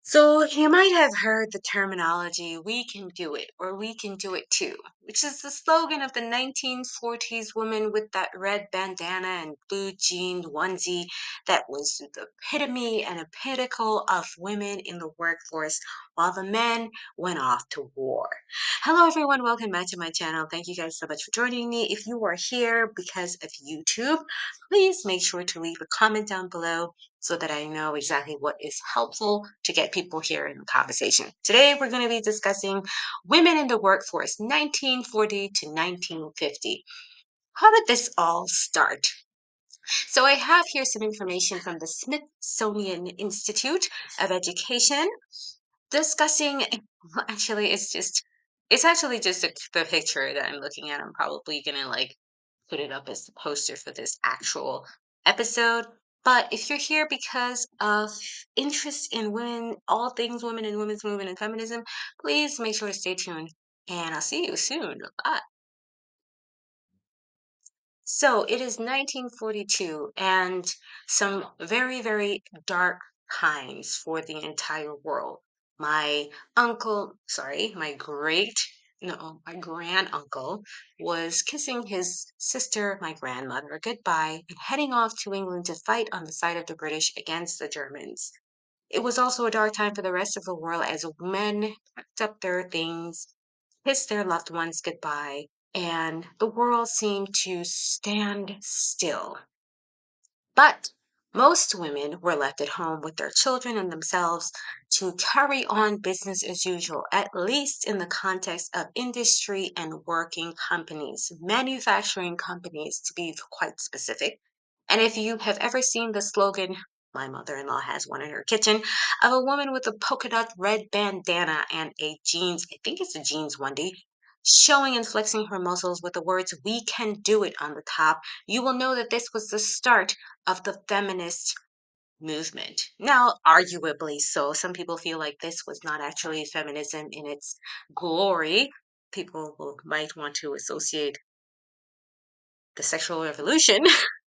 So you might have heard the terminology, we can do it, or we can do it too, which is the slogan of the 1940s woman with that red bandana and blue jean onesie that was the epitome and a pinnacle of women in the workforce while the men went off to war. Hello, everyone. Welcome back to my channel. Thank you guys so much for joining me. If you are here because of YouTube, please make sure to leave a comment down below so that I know exactly what is helpful to get people here in the conversation. Today, we're going to be discussing women in the workforce, 1940 to 1950. How did this all start? So I have here some information from the Smithsonian Institute of Education discussing, actually, it's actually just the picture that I'm looking at. I'm probably going to put it up as the poster for this actual episode. But if you're here because of interest in women, all things women and women's movement and feminism, please make sure to stay tuned. And I'll see you soon. Bye. So it is 1942 and some very, very dark times for the entire world. My my my granduncle was kissing his sister, my grandmother, goodbye and heading off to England to fight on the side of the British against the Germans. It was also a dark time for the rest of the world as men packed up their things, kissed their loved ones goodbye, and the world seemed to stand still. But most women were left at home with their children and themselves to carry on business as usual, at least in the context of industry and working companies, manufacturing companies to be quite specific. And if you have ever seen the slogan, my mother-in-law has one in her kitchen, of a woman with a polka dot red bandana and a jeans, I think it's a jeans onesie, showing and flexing her muscles with the words, "We can do it" on the top, you will know that this was the start of the feminist movement. Now, arguably so, some people feel like this was not actually feminism in its glory. Might want to associate the sexual revolution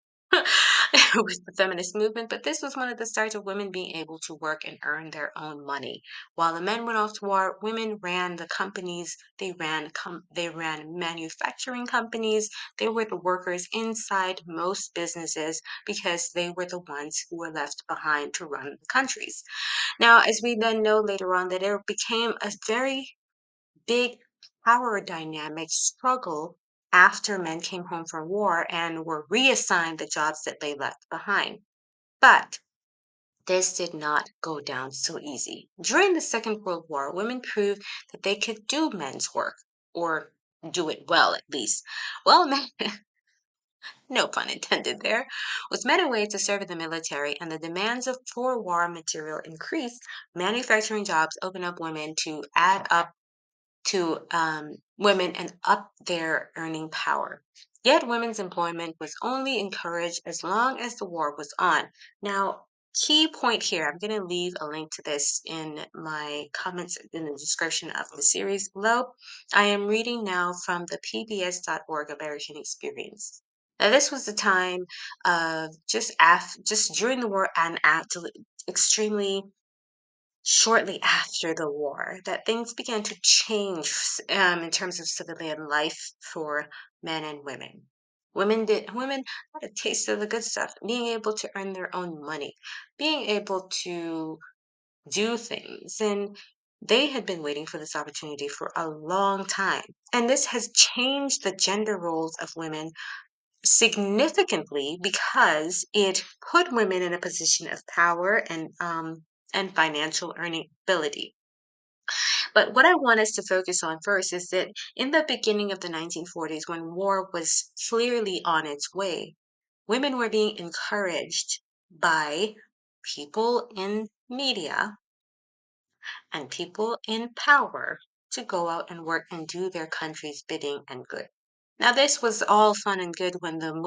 with the feminist movement, but this was one of the starts of women being able to work and earn their own money. While the men went off to war, women ran the companies. They ran manufacturing companies. They were the workers inside most businesses because they were the ones who were left behind to run the countries. Now, as we then know later on, that there became a very big power dynamic struggle after men came home from war and were reassigned the jobs that they left behind. But this did not go down so easy. During the Second World War, women proved that they could do men's work, or do it well at least. Well, men, no pun intended there, with men away to serve in the military and the demands for war material increased, manufacturing jobs opened up women to add up to women and up their earning power. Yet women's employment was only encouraged as long as the war was on. Now, key point here, I'm going to leave a link to this in my comments in the description of the series below. I am reading now from the PBS.org American Experience. Now, this was the time of just during the war and after, extremely shortly after the war, that things began to change in terms of civilian life for men and women. Women had a taste of the good stuff, being able to earn their own money, being able to do things, and they had been waiting for this opportunity for a long time. And this has changed the gender roles of women significantly because it put women in a position of power and financial earning ability. But what I want us to focus on first is that in the beginning of the 1940s, when war was clearly on its way, women were being encouraged by people in media and people in power to go out and work and do their country's bidding and good. Now, this was all fun and good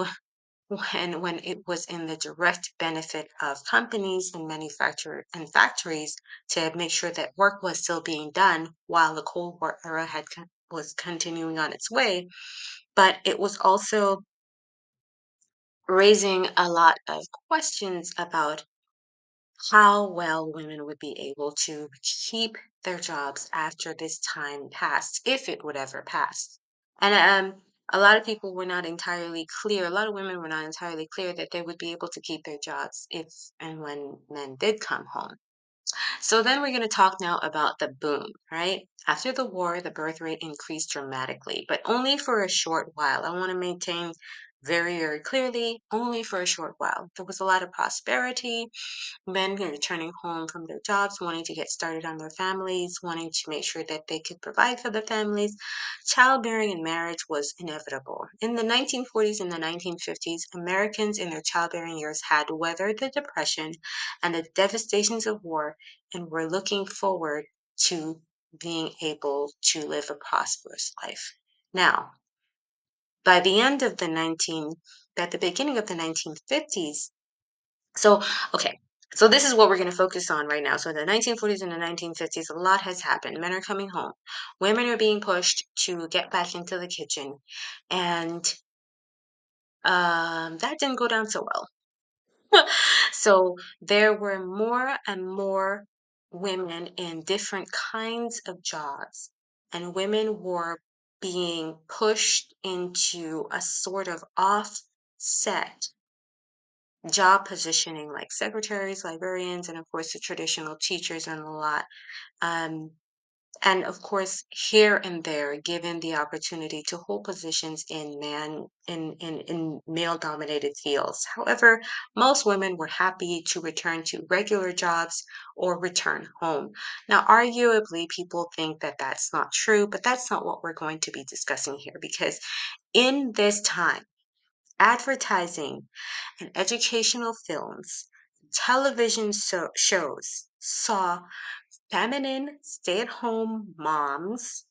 when it was in the direct benefit of companies and manufacturer and factories to make sure that work was still being done while the Cold War era was continuing on its way. But it was also raising a lot of questions about how well women would be able to keep their jobs after this time passed, if it would ever pass. And a lot of people were not entirely clear, a lot of women were not entirely clear that they would be able to keep their jobs if and when men did come home. So then we're going to talk now about the boom, right? After the war, the birth rate increased dramatically, but only for a short while. I want to maintain very, very clearly, only for a short while. There was a lot of prosperity, men returning home from their jobs, wanting to get started on their families, wanting to make sure that they could provide for the families. Childbearing and marriage was inevitable. In the 1940s and the 1950s, Americans in their childbearing years had weathered the Depression and the devastations of war and were looking forward to being able to live a prosperous life. Now, by the end of the 19, at the beginning of the 1950s, so, okay. So this is what we're going to focus on right now. So in the 1940s and the 1950s, a lot has happened. Men are coming home. Women are being pushed to get back into the kitchen. And that didn't go down so well. So there were more and more women in different kinds of jobs. And women were being pushed into a sort of offset job positioning like secretaries, librarians, and of course the traditional teachers and a lot. Um, and of course, here and there, given the opportunity to hold positions in in male dominated fields. However, most women were happy to return to regular jobs or return home. Now, arguably, people think that that's not true, but that's not what we're going to be discussing here because in this time, advertising and educational films, television shows saw feminine stay at home moms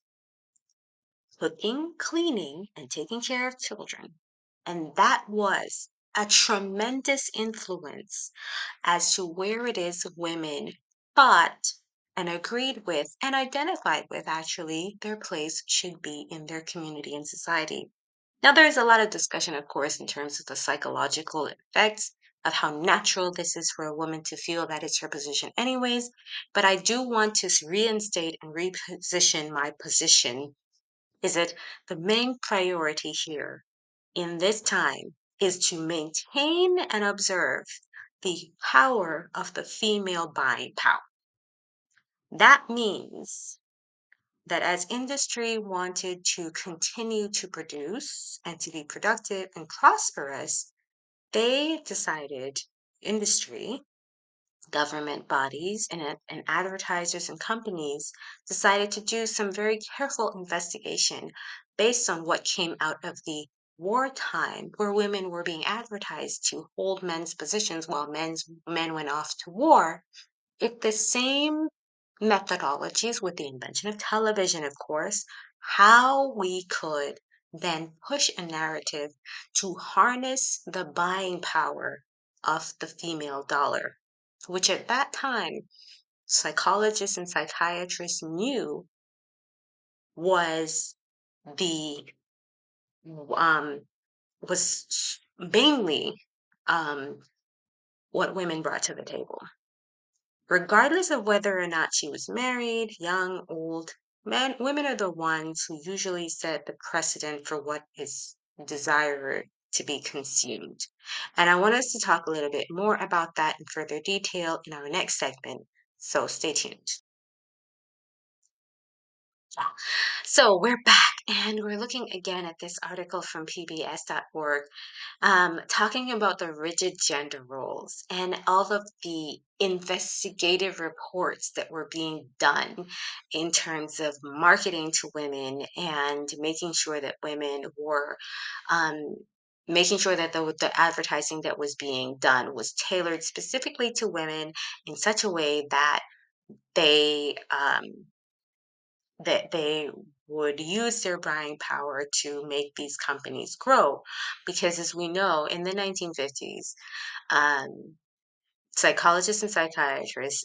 cooking, cleaning, and taking care of children. And that was a tremendous influence as to where it is women thought and agreed with and identified with actually their place should be in their community and society. Now, there is a lot of discussion, of course, in terms of the psychological effects of how natural this is for a woman to feel that it's her position, anyways. But I do want to reinstate and reposition my position is that the main priority here in this time is to maintain and observe the power of the female buying power. That means that as industry wanted to continue to produce and to be productive and prosperous, they decided, industry, government bodies, and advertisers and companies decided to do some very careful investigation based on what came out of the wartime, where women were being advertised to hold men's positions while men went off to war. If the same methodologies with the invention of television, of course, how we could then push a narrative to harness the buying power of the female dollar, which at that time psychologists and psychiatrists knew was the um was mainly um what women brought to the table. Regardless of whether or not she was married, young, old, women are the ones who usually set the precedent for what is desired to be consumed. And I want us to talk a little bit more about that in further detail in our next segment. So stay tuned. So we're back and we're looking again at this article from PBS.org, talking about the rigid gender roles and all of the investigative reports that were being done in terms of marketing to women and making sure that women were. Um, Making sure that the advertising that was being done was tailored specifically to women in such a way they um, that they would use their buying power to make these companies grow. Because as we know, in the 1950s, um, psychologists and psychiatrists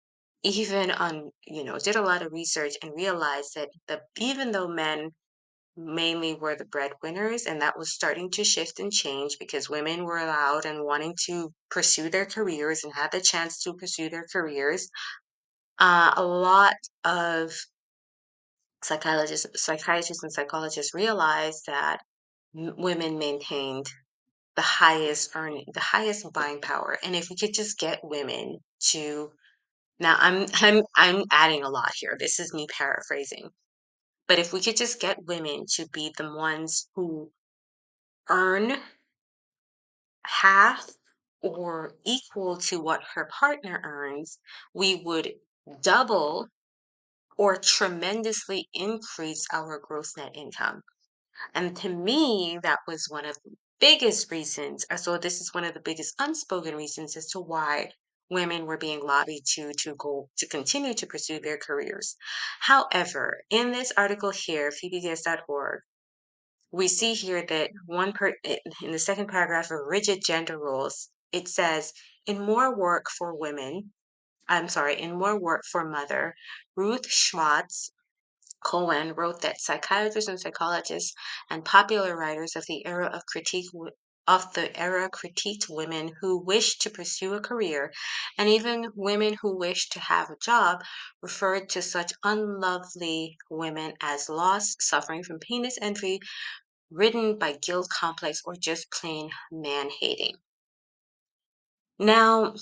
even did a lot of research and realized that even though men mainly were the breadwinners, and that was starting to shift and change because women were allowed and wanting to pursue their careers and had the chance to pursue their careers. A lot of psychiatrists and psychologists realized that women maintained the highest buying power. And if we could just get women to now I'm adding a lot here. This is me paraphrasing. But if we could just get women to be the ones who earn half or equal to what her partner earns, we would double or tremendously increase our gross net income. And to me, that was one of the biggest reasons. So this is one of the biggest unspoken reasons as to why women were being lobbied to continue to pursue their careers. However, in this article here, phoebes.org, we see here that in the second paragraph of rigid gender roles, it says, in more work for women, I'm sorry, in more work for mother, Ruth Schwartz Cohen wrote that psychiatrists and psychologists and popular writers of the era critiqued women who wished to pursue a career, and even women who wished to have a job referred to such unlovely women as lost, suffering from penis envy, ridden by guilt complex, or just plain man hating. Now,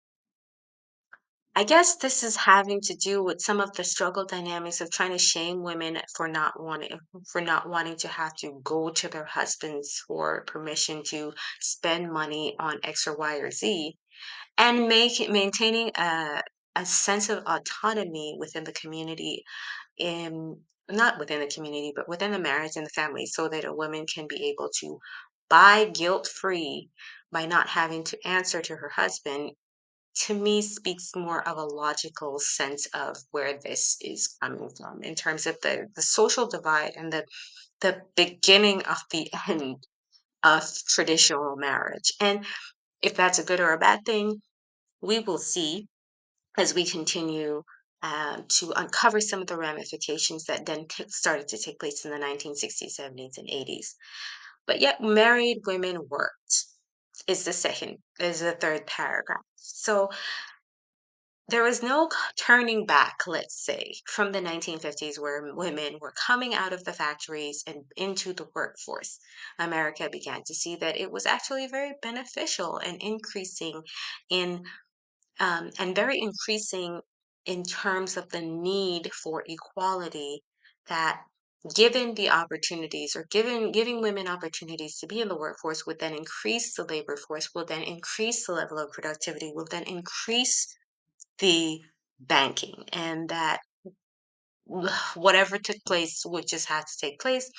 I guess this is having to do with some of the struggle dynamics of trying to shame women for not wanting to have to go to their husbands for permission to spend money on X or Y or Z, and maintaining a sense of autonomy within the community, in not within the community, but within the marriage and the family, so that a woman can be able to buy guilt free by not having to answer to her husband, to me speaks more of a logical sense of where this is coming from in terms of the social divide and the beginning of the end of traditional marriage. And if that's a good or a bad thing, we will see as we continue to uncover some of the ramifications that then started to take place in the 1960s, 70s, and 80s. But yet, married women worked is the third paragraph. So there was no turning back, let's say, from the 1950s where women were coming out of the factories and into the workforce. America began to see that it was actually very beneficial and increasing in and very increasing in terms of the need for equality, that given the opportunities or giving women opportunities to be in the workforce would then increase the labor force, will then increase the level of productivity, will then increase the banking, and that whatever took place would just have to take place,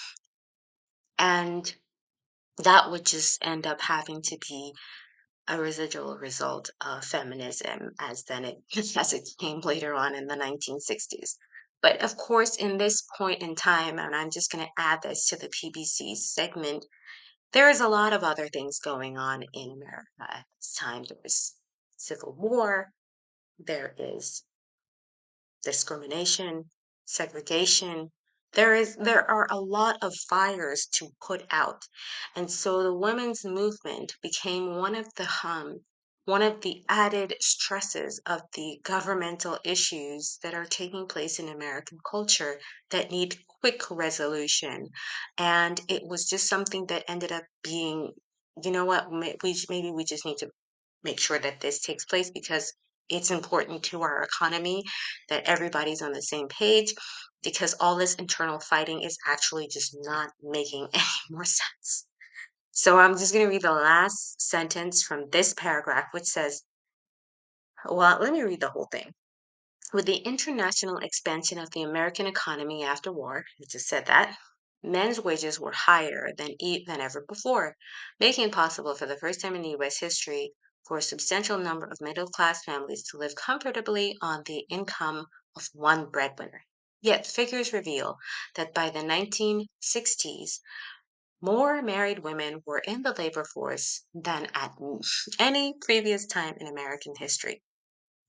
and that would just end up having to be a residual result of feminism as then it as it came later on in the 1960s. But of course, in this point in time, and I'm just going to add this to the PBC segment, there is a lot of other things going on in America at this time. There is civil war, there is discrimination, segregation. There are a lot of fires to put out. And so the women's movement became one of the added stresses of the governmental issues that are taking place in American culture that need quick resolution. And it was just something that ended up being, you know what, maybe we just need to make sure that this takes place because it's important to our economy that everybody's on the same page, because all this internal fighting is actually just not making any more sense. So I'm just going to read the last sentence from this paragraph, which says, well, let me read the whole thing. With the international expansion of the American economy after war, it just said that, men's wages were higher than ever before, making it possible for the first time in U.S. history for a substantial number of middle-class families to live comfortably on the income of one breadwinner. Yet figures reveal that by the 1960s, more married women were in the labor force than at any previous time in American history.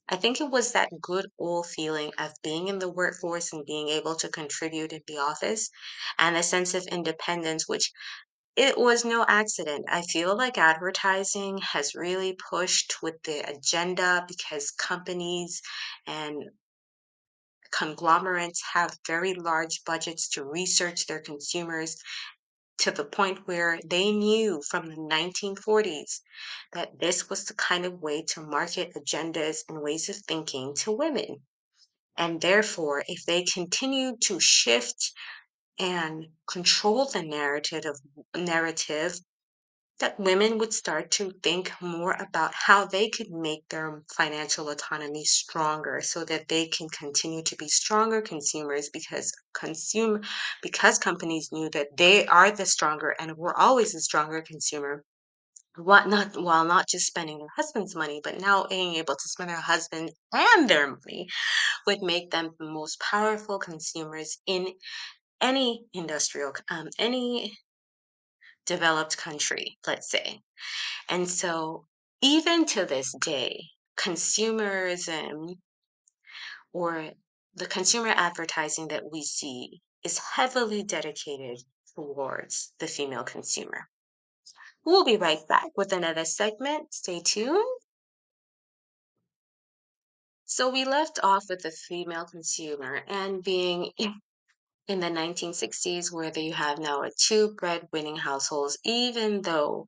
I think it was that good old feeling of being in the workforce and being able to contribute in the office and a sense of independence, which it was no accident. I feel like advertising has really pushed with the agenda because companies and conglomerates have very large budgets to research their consumers to the point where they knew from the 1940s that this was the kind of way to market agendas and ways of thinking to women. And therefore, if they continue to shift and control the narrative that women would start to think more about how they could make their financial autonomy stronger so that they can continue to be stronger consumers because companies knew that they are the stronger and were always the stronger consumer, what not while not just spending their husband's money but now being able to spend their husband and their money would make them the most powerful consumers in any developed country, let's say. And so, even to this day, consumerism or the consumer advertising that we see is heavily dedicated towards the female consumer. We'll be right back with another segment. Stay tuned. So, we left off with the female consumer and being in the 1960s, where you have now a two breadwinning households, even though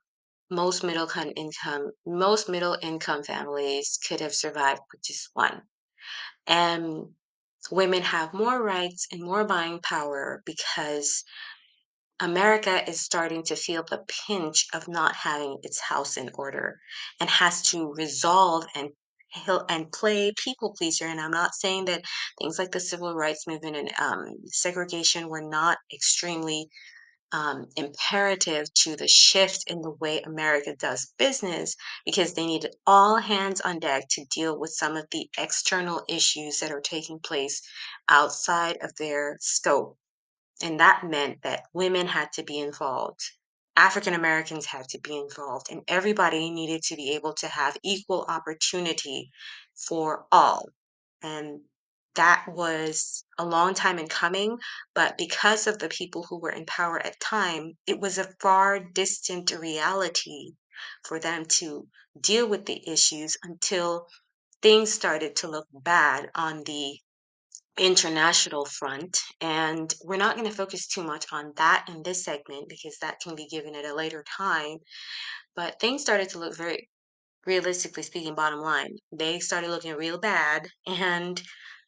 most middle income families could have survived with just one. And women have more rights and more buying power because America is starting to feel the pinch of not having its house in order and has to resolve and play people pleaser. And I'm not saying that things like the civil rights movement and segregation were not extremely imperative to the shift in the way America does business because they needed all hands on deck to deal with some of the external issues that are taking place outside of their scope. And that meant that women had to be involved. African Americans had to be involved, and everybody needed to be able to have equal opportunity for all. And that was a long time in coming, but because of the people who were in power at time, it was a far distant reality for them to deal with the issues until things started to look bad on the international front. And we're not going to focus too much on that in this segment because that can be given at a later time. But things started to look very, realistically speaking, bottom line, they started looking real bad. And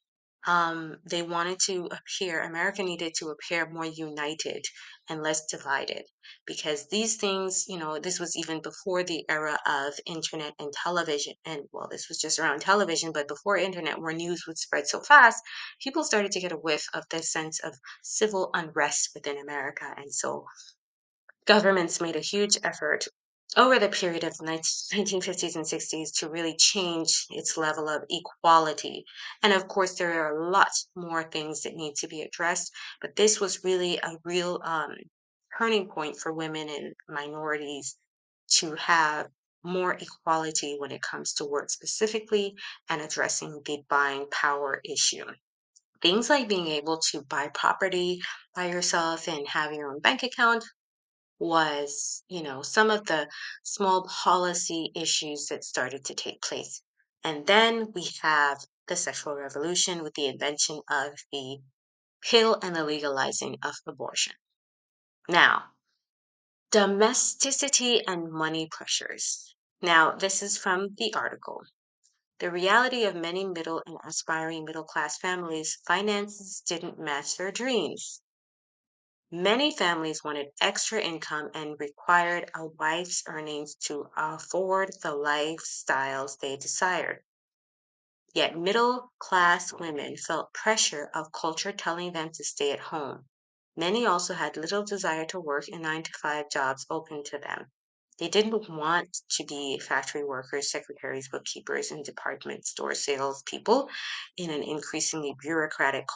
they wanted to appear, America needed to appear more united and less divided because these things, this was even before the era of internet and television. And well, this was just around television, but before internet, where news would spread so fast, people started to get a whiff of this sense of civil unrest within America. And so governments made a huge effort over the period of the 1950s and 60s to really change its level of equality. And of course, there are lots more things that need to be addressed, but this was really a real turning point for women and minorities to have more equality when it comes to work specifically and addressing the buying power issue. Things like being able to buy property by yourself and have your own bank account was, some of the small policy issues that started to take place. And then we have the sexual revolution with the invention of the pill and the legalizing of abortion. Now, domesticity and money pressures. Now, this is from the article. The reality of many middle and aspiring middle class families, finances didn't match their dreams. Many families wanted extra income and required a wife's earnings to afford the lifestyles they desired. Yet middle class women felt pressure of culture telling them to stay at home. Many also had little desire to work in 9 to 5 jobs open to them. They didn't want to be factory workers, secretaries, bookkeepers, and department store salespeople in an increasingly bureaucratic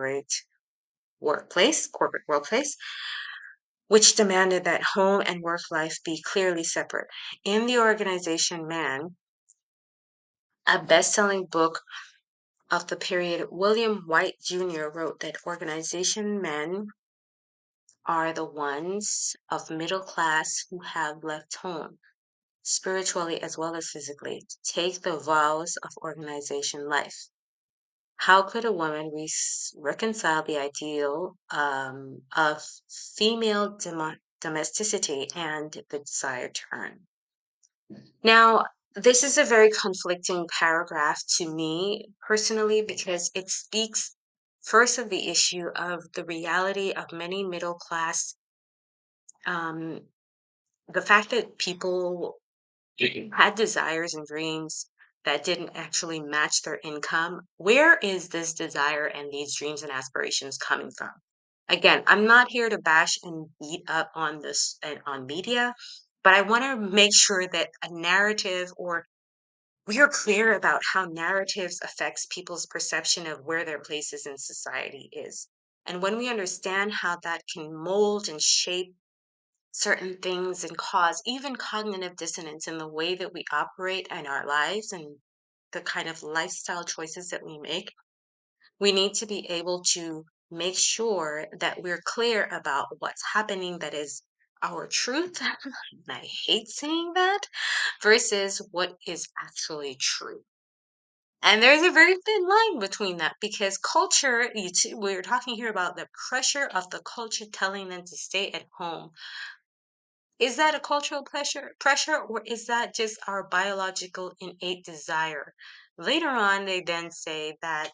corporate workplace, which demanded that home and work life be clearly separate. In the organization, man a best-selling book of the period, William White Jr. wrote that organization men are the ones of middle class who have left home, spiritually as well as physically, to take the vows of organization life. How could a woman reconcile the ideal of female domesticity and the desire to earn? Now, this is a very conflicting paragraph to me personally because it speaks first of the issue of the reality of many middle class, um, the fact that people had desires and dreams that didn't actually match their income. Where is this desire and these dreams and aspirations coming from? Again, I'm not here to bash and beat up on this and on media, but I want to make sure that a narrative or we are clear about how narratives affects people's perception of where their places in society is. And when we understand how that can mold and shape certain things and cause even cognitive dissonance in the way that we operate in our lives and the kind of lifestyle choices that we make, we need to be able to make sure that we're clear about what's happening that is our truth. And I hate saying that versus what is actually true. And there's a very thin line between that because culture, we're talking here about the pressure of the culture telling them to stay at home. Is that a cultural pressure, or is that just our biological innate desire? Later on, they then say that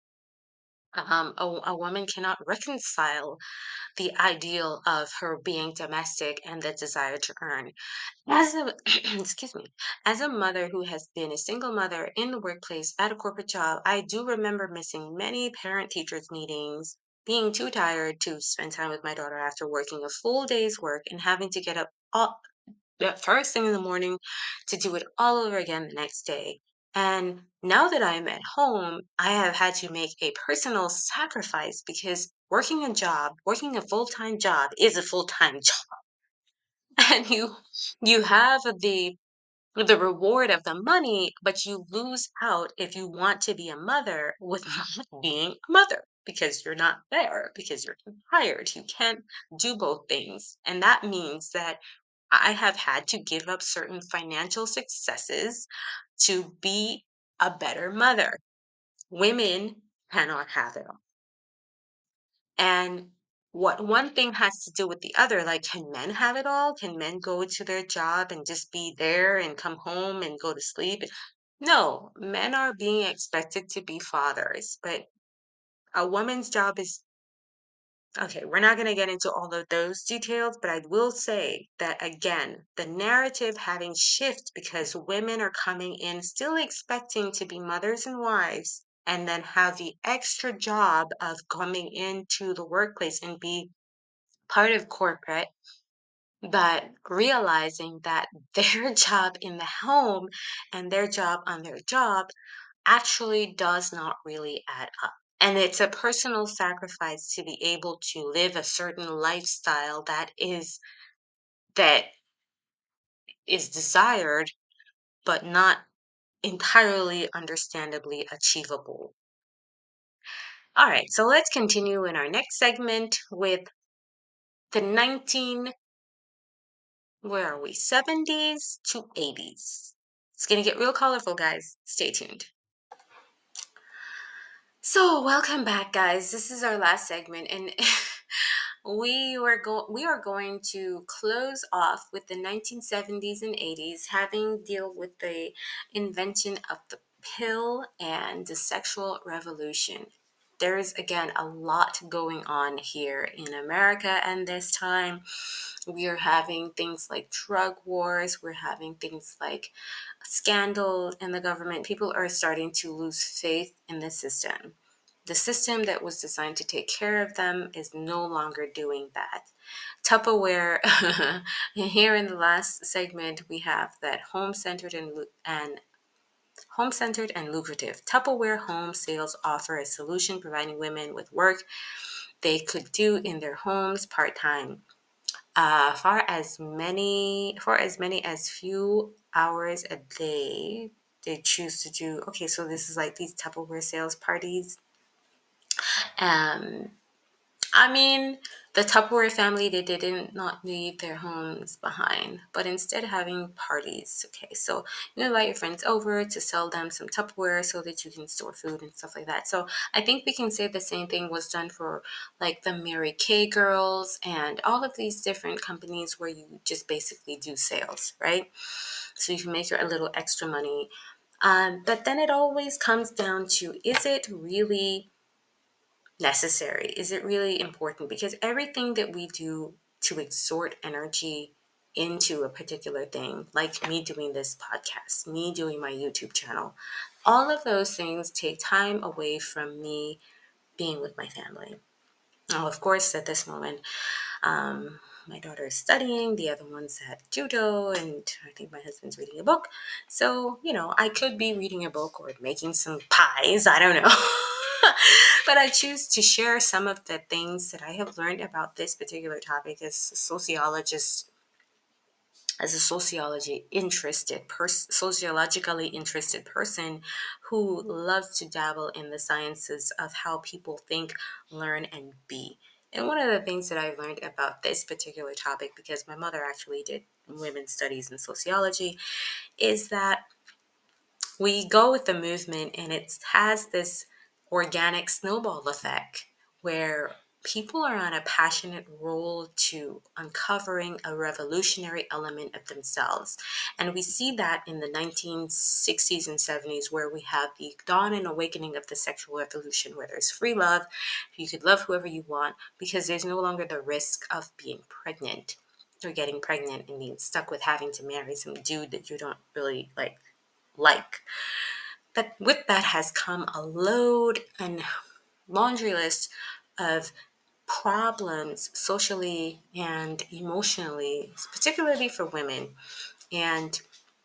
a woman cannot reconcile the ideal of her being domestic and the desire to earn. As a excuse me, as a mother who has been a single mother in the workplace at a corporate job, I do remember missing many parent teachers meetings, being too tired to spend time with my daughter after working a full day's work and having to get up all, the first thing in the morning to do it all over again the next day. And now that I'm at home, I have had to make a personal sacrifice because working a full-time job is a full-time job. And you have the reward of the money, but you lose out if you want to be a mother with not being a mother because you're not there, because you're tired. You can't do both things. And that means that I have had to give up certain financial successes to be a better mother. Women cannot have it all. And what one thing has to do with the other, like, can men have it all? Can men go to their job and just be there and come home and go to sleep? No, men are being expected to be fathers, but a woman's job is okay. We're not going to get into all of those details, but I will say that again, the narrative having shift because women are coming in still expecting to be mothers and wives and then have the extra job of coming into the workplace and be part of corporate, but realizing that their job in the home and their job on their job actually does not really add up. And it's a personal sacrifice to be able to live a certain lifestyle that is desired, but not entirely understandably achievable. All right, so let's continue in our next segment with the 19 where are we? 70s to 80s. It's going to get real colorful, guys. Stay tuned. So, welcome back, guys. This is our last segment, and we are going to close off with the 1970s and 80s, having deal with the invention of the pill and the sexual revolution. There's again a lot going on here in America, and this time we are having things like drug wars, we're having things like scandal in the government. People are starting to lose faith in the system. The system that was designed to take care of them is no longer doing that. Tupperware, here in the last segment, we have that home-centered and lucrative. Tupperware home sales offer a solution providing women with work they could do in their homes part-time. For as many as few hours a day, they choose to do. Okay, so this is like these Tupperware sales parties. Um, I mean, the Tupperware family, they didn't not leave their homes behind, but instead having parties. Okay, so you invite your friends over to sell them some Tupperware so that you can store food and stuff like that. So I think we can say the same thing was done for like the Mary Kay girls and all of these different companies where you just basically do sales, right? So you can make your a little extra money. But then it always comes down to, is it really necessary? Is it really important? Because everything that we do to exert energy into a particular thing, like me doing this podcast, me doing my YouTube channel, all of those things take time away from me being with my family. Now, of course, at this moment, my daughter is studying, the other one's at judo, and I think my husband's reading a book. So, I could be reading a book or making some pies, I don't know. But I choose to share some of the things that I have learned about this particular topic as a sociologist, as a sociologically interested person who loves to dabble in the sciences of how people think, learn, and be. And one of the things that I've learned about this particular topic, because my mother actually did women's studies in sociology, is that we go with the movement and it has this organic snowball effect where people are on a passionate roll to uncovering a revolutionary element of themselves. And we see that in the 1960s and 70s, where we have the dawn and awakening of the sexual revolution, where there's free love. You could love whoever you want because there's no longer the risk of being pregnant or getting pregnant and being stuck with having to marry some dude that you don't really like. But with that has come a load and laundry list of problems socially and emotionally, particularly for women. And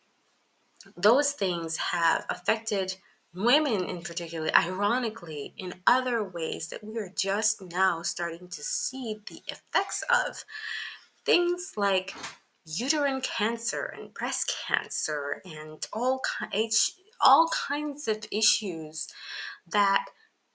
those things have affected women in particular, ironically, in other ways that we are just now starting to see the effects of. Things like uterine cancer and breast cancer and all kinds of issues that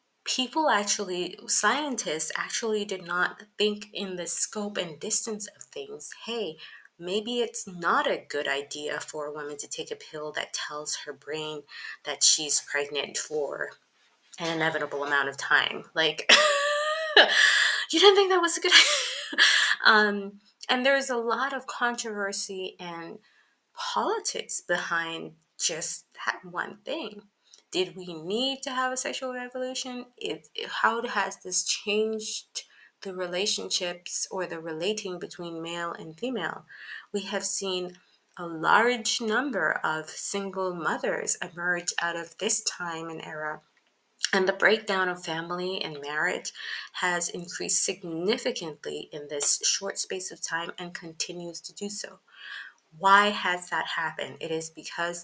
scientists actually did not think in the scope and distance of things. Hey, maybe it's not a good idea for a woman to take a pill that tells her brain that she's pregnant for an inevitable amount of time. Like, you didn't think that was a good idea? And there's a lot of controversy and politics behind just that one thing. Did we need to have a sexual revolution? How has this changed the relationships or the relating between male and female? We have seen a large number of single mothers emerge out of this time and era, and the breakdown of family and marriage has increased significantly in this short space of time and continues to do so. Why has that happened? It is because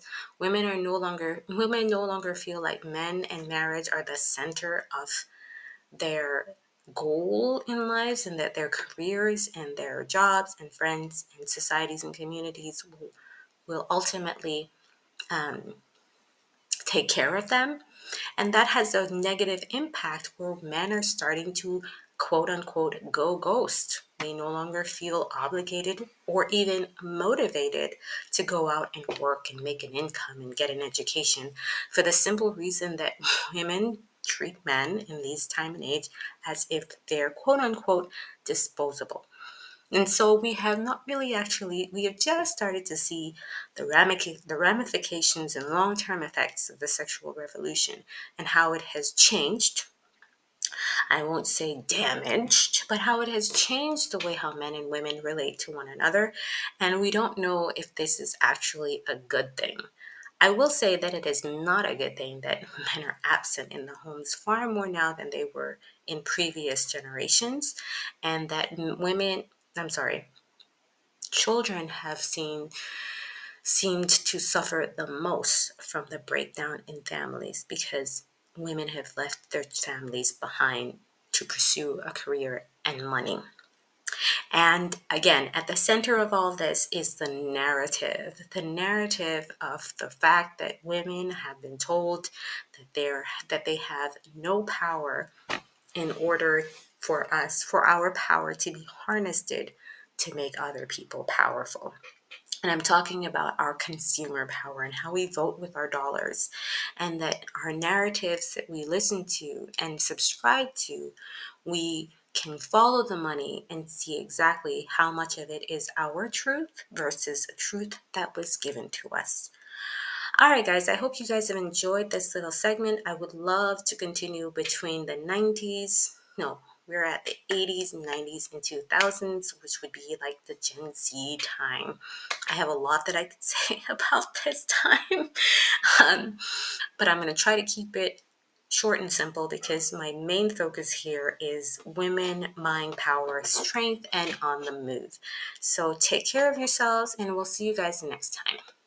women no longer feel like men and marriage are the center of their goal in lives, and that their careers and their jobs and friends and societies and communities will ultimately um, take care of them. And that has a negative impact where men are starting to quote unquote go ghost. They no longer feel obligated or even motivated to go out and work and make an income and get an education, for the simple reason that women treat men in these time and age as if they're quote unquote disposable. And so we have not really actually, we have just started to see the ramifications and long term effects of the sexual revolution and how it has changed. I won't say damaged, but how it has changed the way how men and women relate to one another. And we don't know if this is actually a good thing. I will say that it is not a good thing that men are absent in the homes far more now than they were in previous generations, and that children have seemed to suffer the most from the breakdown in families because women have left their families behind to pursue a career and money. And again, at the center of all this is the narrative of the fact that women have been told that they have no power in order for our power to be harnessed to make other people powerful. And I'm talking about our consumer power and how we vote with our dollars, and that our narratives that we listen to and subscribe to, we can follow the money and see exactly how much of it is our truth versus a truth that was given to us. All right, guys, I hope you guys have enjoyed this little segment. I would love to continue between the 90s. No, we're at the 80s, 90s, and 2000s, which would be like the Gen Z time. I have a lot that I could say about this time, um, but I'm going to try to keep it short and simple because my main focus here is women, mind, power, strength, and on the move. So take care of yourselves, and we'll see you guys next time.